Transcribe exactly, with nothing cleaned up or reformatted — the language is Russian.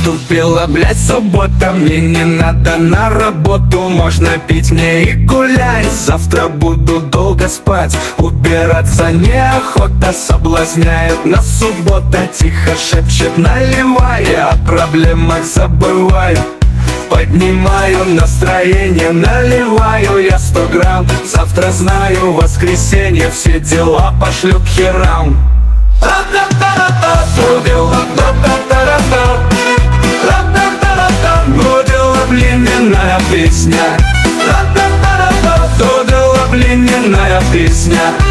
Наступила, блядь, суббота, мне не надо на работу. Можно пить мне и гулять, завтра буду долго спать. Убираться неохота, соблазняет нас суббота. Тихо шепчет, наливай, я о проблемах забываю. Поднимаю настроение, наливаю я сто грамм. Завтра знаю, воскресенье, все дела пошлю к херам. Будила блинная песня, будила блинная песня.